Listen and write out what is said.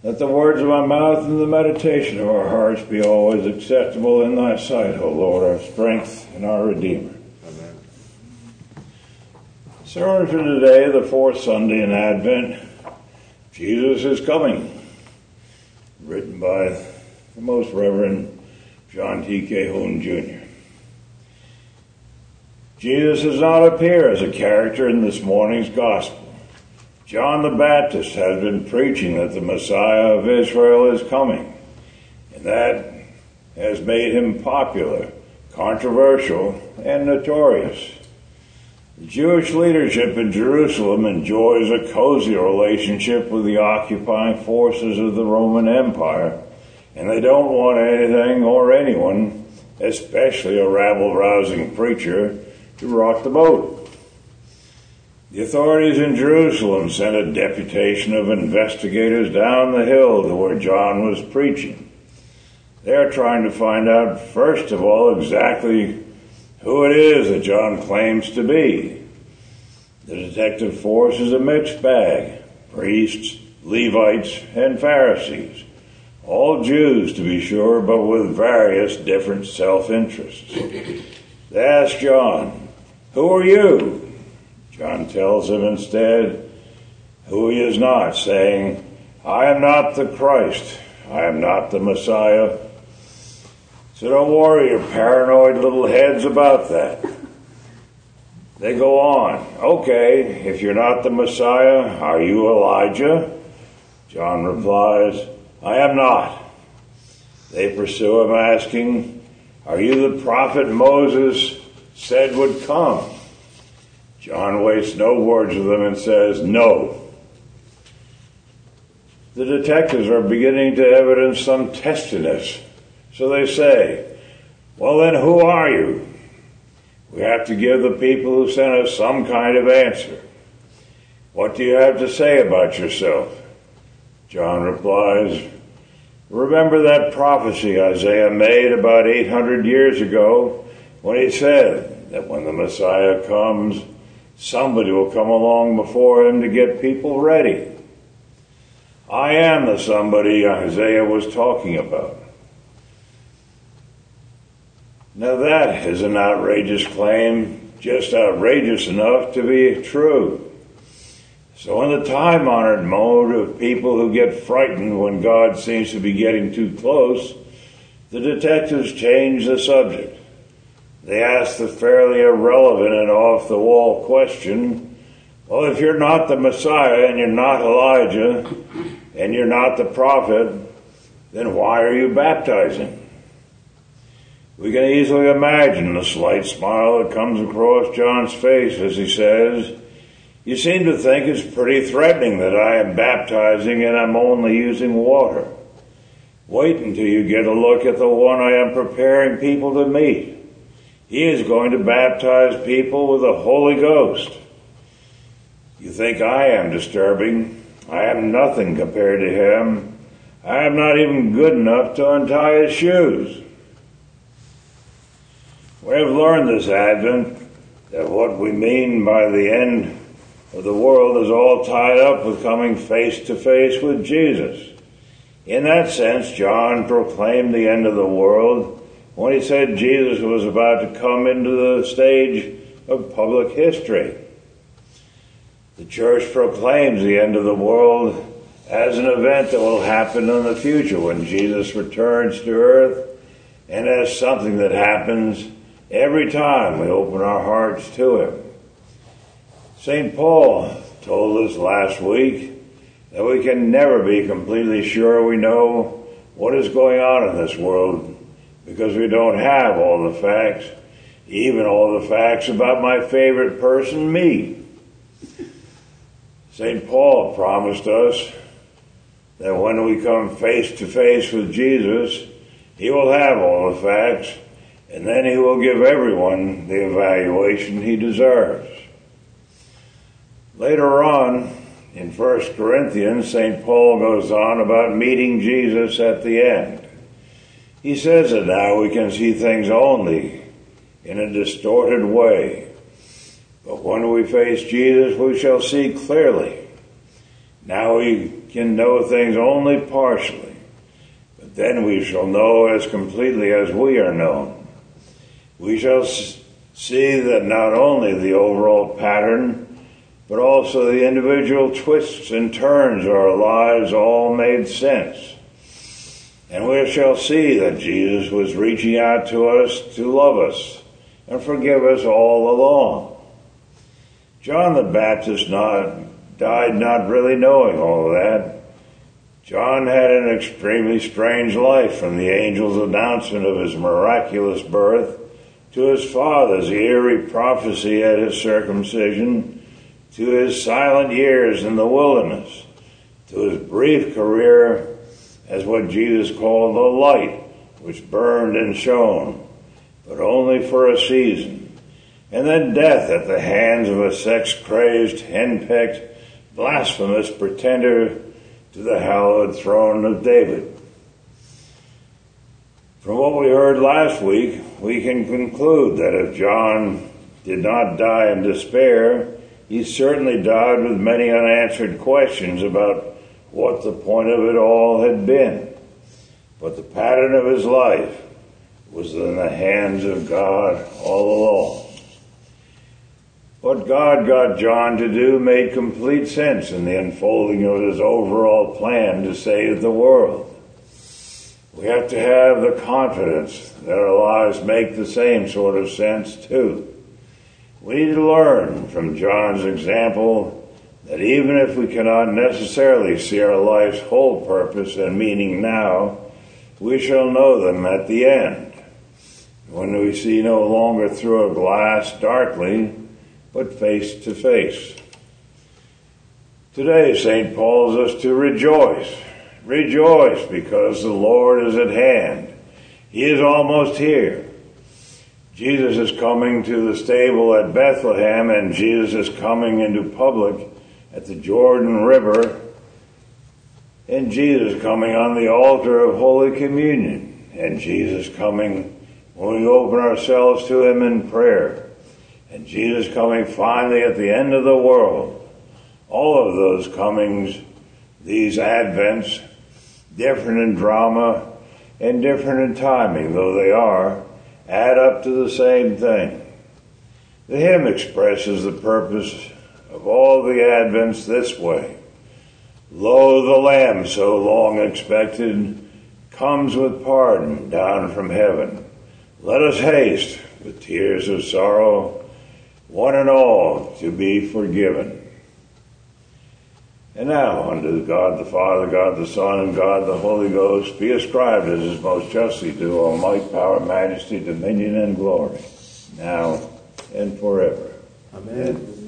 Let the words of my mouth and the meditation of our hearts be always acceptable in thy sight, O Lord, our strength and our Redeemer. Amen. Sermon for today, the fourth Sunday in Advent, Jesus is Coming, written by the Most Reverend John T. Calhoun, Jr. Jesus does not appear as a character in this morning's Gospel. John the Baptist has been preaching that the Messiah of Israel is coming, and that has made him popular, controversial, and notorious. The Jewish leadership in Jerusalem enjoys a cozy relationship with the occupying forces of the Roman Empire, and they don't want anything or anyone, especially a rabble-rousing preacher, to rock the boat. The authorities in Jerusalem sent a deputation of investigators down the hill to where John was preaching. They are trying to find out, first of all, exactly who it is that John claims to be. The detective force is a mixed bag: priests, Levites, and Pharisees. All Jews, to be sure, but with various different self-interests. They ask John, "Who are you?" John tells him instead who he is not, saying, "I am not the Christ. I am not the Messiah." So don't worry your paranoid little heads about that. They go on, "Okay, if you're not the Messiah, are you Elijah?" John replies, "I am not." They pursue him asking, "Are you the prophet Moses said would come?" John wastes no words with them and says, "No." The detectives are beginning to evidence some testiness, so they say, "Well then, who are you?" We have to give the people who sent us some kind of answer. "What do you have to say about yourself?" John replies, "Remember that prophecy Isaiah made about 800 years ago when he said that when the Messiah comes, somebody will come along before him to get people ready. I am the somebody Isaiah was talking about." Now that is an outrageous claim, just outrageous enough to be true. So in the time-honored mode of people who get frightened when God seems to be getting too close, the detectives change the subject. They ask the fairly irrelevant and off-the-wall question, "Well, if you're not the Messiah and you're not Elijah and you're not the prophet, then why are you baptizing?" We can easily imagine the slight smile that comes across John's face as he says, "You seem to think it's pretty threatening that I am baptizing and I'm only using water. Wait until you get a look at the one I am preparing people to meet. He is going to baptize people with the Holy Ghost. You think I am disturbing? I am nothing compared to him. I am not even good enough to untie his shoes." We have learned this Advent that what we mean by the end of the world is all tied up with coming face to face with Jesus. In that sense, John proclaimed the end of the world when he said Jesus was about to come into the stage of public history. The church proclaims the end of the world as an event that will happen in the future when Jesus returns to earth, and as something that happens every time we open our hearts to him. St. Paul told us last week that we can never be completely sure we know what is going on in this world because we don't have all the facts, even all the facts about my favorite person, me. St. Paul promised us that when we come face to face with Jesus, he will have all the facts, and then he will give everyone the evaluation he deserves. Later on, in 1 Corinthians, St. Paul goes on about meeting Jesus at the end. He says that now we can see things only in a distorted way. But when we face Jesus, we shall see clearly. Now we can know things only partially, but then we shall know as completely as we are known. We shall see that not only the overall pattern, but also the individual twists and turns of our lives all made sense. And we shall see that Jesus was reaching out to us to love us and forgive us all along. John the Baptist died not really knowing all of that. John had an extremely strange life, from the angel's announcement of his miraculous birth to his father's eerie prophecy at his circumcision, to his silent years in the wilderness, to his brief career as what Jesus called the light, which burned and shone, but only for a season, and then death at the hands of a sex-crazed, henpecked, blasphemous pretender to the hallowed throne of David. From what we heard last week, we can conclude that if John did not die in despair, he certainly died with many unanswered questions about what the point of it all had been. But the pattern of his life was in the hands of God all along. What God got John to do made complete sense in the unfolding of his overall plan to save the world. We have to have the confidence that our lives make the same sort of sense too. We need to learn from John's example that even if we cannot necessarily see our life's whole purpose and meaning now, we shall know them at the end, when we see no longer through a glass darkly, but face to face. Today, St. Paul calls us to rejoice. Rejoice, because the Lord is at hand. He is almost here. Jesus is coming to the stable at Bethlehem, and Jesus is coming into public at the Jordan River, and Jesus coming on the altar of Holy Communion, and Jesus coming when we open ourselves to Him in prayer, and Jesus coming finally at the end of the world. All of those comings, these Advents, different in drama and different in timing though they are, add up to the same thing. The hymn expresses the purpose of all the Advents this way. Lo, the Lamb so long expected comes with pardon down from heaven. Let us haste with tears of sorrow, one and all to be forgiven. And now unto God the Father, God the Son, and God the Holy Ghost be ascribed as is most justly due all might, power, majesty, dominion, and glory, now and forever. Amen.